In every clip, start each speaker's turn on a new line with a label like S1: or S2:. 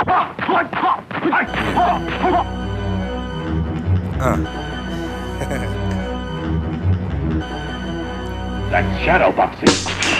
S1: That's shadow boxing.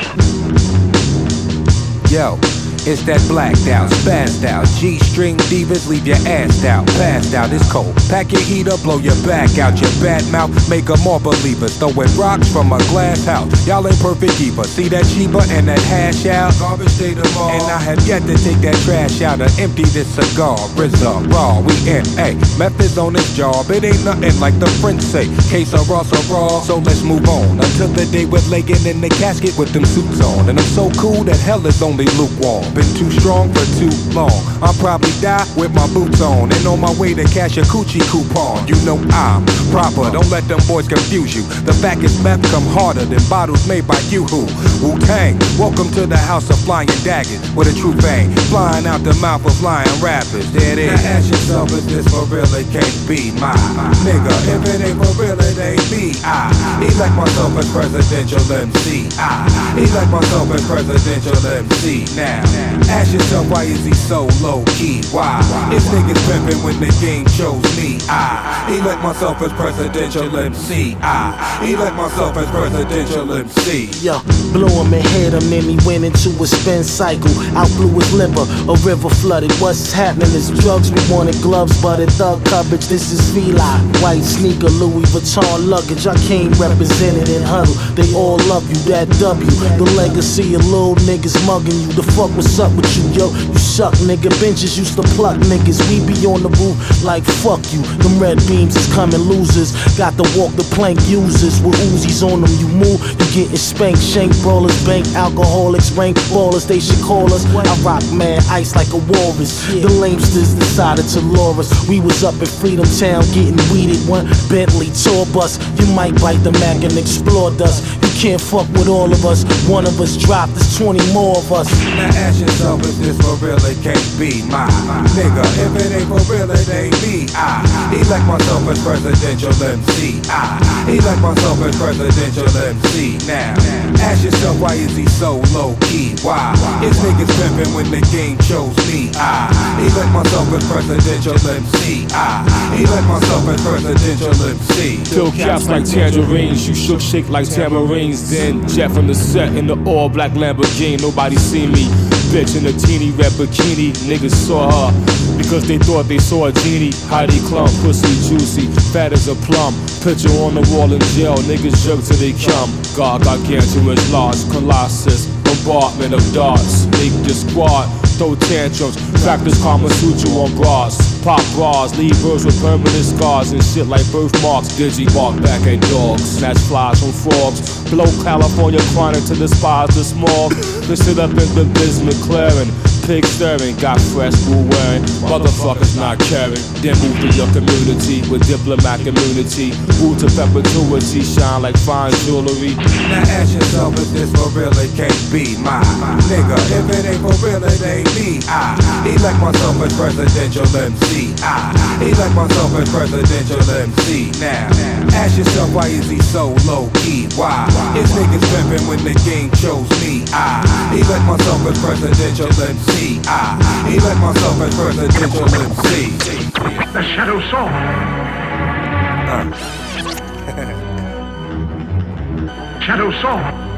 S2: Yo, it's that blacked out, spazzed out, G-string divas leave your ass out, passed out, it's cold. Pack your heater, blow your back out, your bad mouth, make them all believers. Throwing rocks from a glass house, y'all ain't perfect either. See that Sheba and that hash out? Garbage day tomorrow. And I have yet to take that trash out and empty this cigar. RZA, raw, we in, ayy. Methods on this job, it ain't nothing like the French say. Case of Ross or raw, so let's move on. Until the day we're laying in the casket with them suits on. And I'm so cool that hell is only lukewarm. Been too strong for too long. I'll probably die with my boots on and on my way to cash a coochie coupon. You know I'm proper, don't let them boys confuse you. The fact is meth come harder than bottles made by Yoo-Hoo. Wu-Tang, welcome to the house of flying daggers with a true bang, flying out the mouth of lying rappers. There it is. Now ask yourself, is this for real? It can't be my nigga. If it ain't for real, it ain't me. I elect myself as presidential MC. I elect myself as presidential MC. Now ask yourself, why is he so low key? Why? If niggas pimpin' when the game chose me. I elect myself as presidential MC. I elect myself as presidential MC.
S3: Yo, blew him and hit him, then he went into a spin cycle. Out blew his liver, a river flooded. What's happening is drugs, we wanted gloves, but at thug coverage, this is Fila. White sneaker, Louis Vuitton luggage. I came represented in huddle. They all love you, that W. The legacy of little niggas mugging you. The fuck what's up with you, yo? You suck, nigga. Benches used to pluck niggas. We be on the roof like fuck you. Them red beams is coming losers. Got to walk the plank users. With Uzis on them, you move, you getting spanked. Shank brawlers, bank alcoholics, rank ballers. They should call us. I rock mad ice like a walrus. The lamesters decided to lure us. We was up in Freedom Town getting weeded. One Bentley tour bus. You might bite the Mac and explore dust. You can't fuck with all of us. One of us dropped, there's 20 more of us.
S2: Now ask yourself, is this for real? It can't be my nigga. If it ain't for real, it ain't me. I elect myself as presidential MC. I elect myself as presidential MC. Now ask yourself, why is he so low key? Why? If niggas pimpin' when the game chose me. I elect myself as presidential MC. I elect myself as presidential MC.
S4: Fill caps like tangerines, you shook shake like tamarines. Then jet from the set in the all black Lamborghini. Nobody see me, bitch in a teeny red bikini. Niggas saw her because they thought they saw a genie. Heidi Klum, pussy juicy, fat as a plum. Picture on the wall in jail, niggas jerk till they come. God gargantuous, large colossus, bombardment of darts. Make the squad throw tantrums, practice Kama Sutra on bras. Pop bras, leave birds with permanent scars and shit like birthmarks. Digi bark back at dogs, snatch flies from frogs. Blow California chronic to despise the smog. Then sit up in the Bismarck clearing. Pig stirring, got fresh wool wearing. Motherfuckers not caring. Then move to your community with diplomatic immunity. Move to perpetuity, shine like fine jewelry.
S2: Now ask yourself, is this for real? It can't be my nigga. If it ain't for real, it ain't me. I elect myself as presidential MC. I elect myself as presidential MC. Now ask yourself, why is he so low key? Why? If niggas pimpin' when the game chose me. I elect myself as presidential MC. I elect myself as presidential MC.
S1: The Shadow Song. Shadow Song.